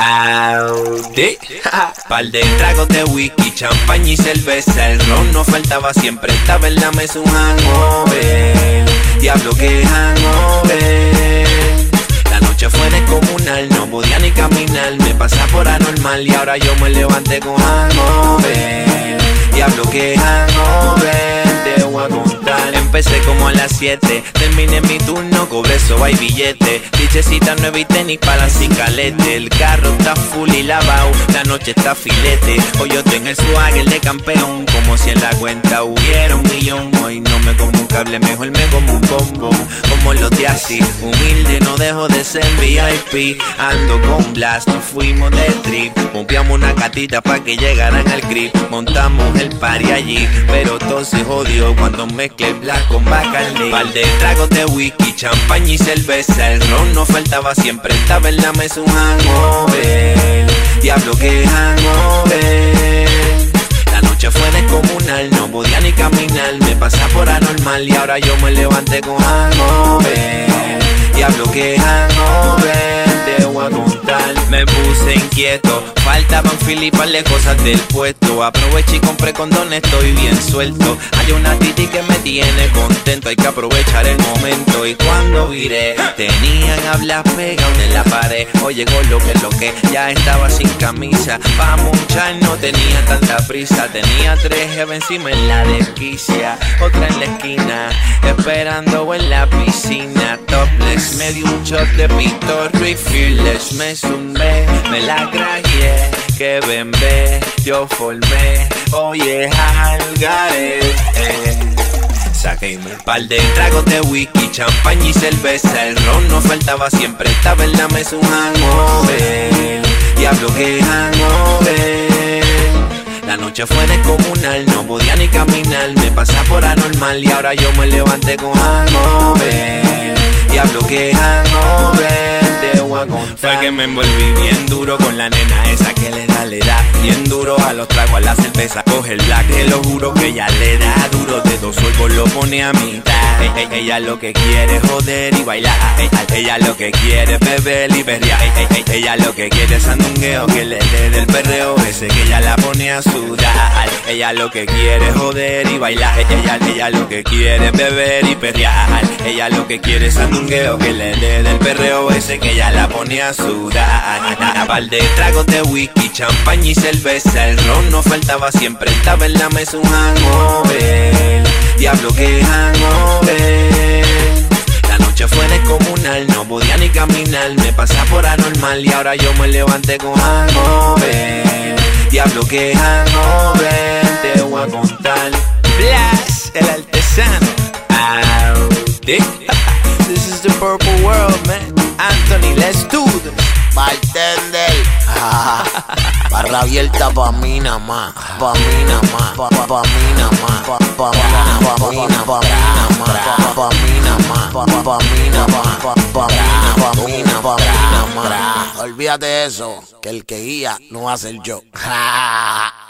Audi. Par de tragos de whisky, champaña y cerveza. El ron no faltaba, siempre estaba en la mesa un hangover. Diablo que hangover. La noche fue descomunal, no podía ni caminar. Me pasa por anormal y ahora yo me levanté con hangover. Diablo que hangover. Te voy a contar. Empecé como a las 7, terminé mi turno, cobré soba y billete. Dichecita nueva y tenis para cicalete. El carro está full y lavado, la noche está filete. Hoy yo tengo el swagger de campeón, como si en la cuenta hubiera 1 millón. Hoy no me como un cable, mejor me como un combo. Como los de así, humilde, no dejo de ser VIP. Ando con Blast, nos fuimos de trip. Pompeamos una catita pa' que llegaran al grip. Montamos el party allí, pero todo se jodió cuando mezclé Black con Bacardi. Par de tragos de whisky, champaña y cerveza. El ron no faltaba, siempre estaba en la mesa un hangover. Diablo que hangover. La noche fue descomunal, no podía ni caminar. Me pasa por anormal y ahora yo me levanté con hangover. Diablo que hangover. Te voy a contar. Me puse inquieto, faltaban filipas de cosas del puesto. Aproveché y compré condones, estoy bien suelto. Hay una titi que me tiene contento, hay que aprovechar el momento. Y cuando viré, tenían hablas pegadas en la pared. Hoy llegó lo que, ya estaba sin camisa. Pa' munchar no tenía tanta prisa. Tenía 3 jevas encima en la desquicia, otra en la esquina, esperando en la piscina. Topless, me di un shot de Pitorro y Fearless. Me zumbé, me la cragué, que bembé, yo formé. Oye, algaré. Saqué un par de tragos de whisky, champaña y cerveza. El ron no faltaba, siempre estaba en la mesa un hangover. Diablo que hangover. La noche fue descomunal, no podía ni caminar. Me pasa por anormal y ahora yo me levanté con hangover. Diablo que hangover. Te voy a contar. Fue que me envolví bien duro con la nena esa que le da bien duro a los tragos, a la cerveza. Coge el black, te lo juro que ella le da duro. De 2 sorbos lo pone a mitad. Ella lo que quiere es joder y bailar. Ella lo que quiere es beber y perrear. Ella lo que quiere es sandungueo, que le dé del perreo ese que ella la pone a sudar. Ella lo que quiere es joder y bailar. Ella lo que quiere es beber y perrear. Ella lo que quiere es sandungueo, que le dé del perreo ese que ella la pone a sudar. Par de tragos de whisky, champaña y cerveza. El ron no faltaba, siempre estaba en la mesa un hangover. Diablo que hangover. La noche fue descomunal, no podía ni caminar. Me pasa por anormal y ahora yo me levanté con hangover. Diablo que hangover. Te voy a contar. Blas, el artesano. Audi. This is the purple world, man. Anthony, let's do this. Bartender. Barra abierta pa' mí nada más. Pa' mí nada más. Pa' mí nada más. Pa' mí nada más. Pa' mí nada más. Pa' mí nada más. Pa' mí nada más. Olvídate de eso, que el que guía no va a ser yo.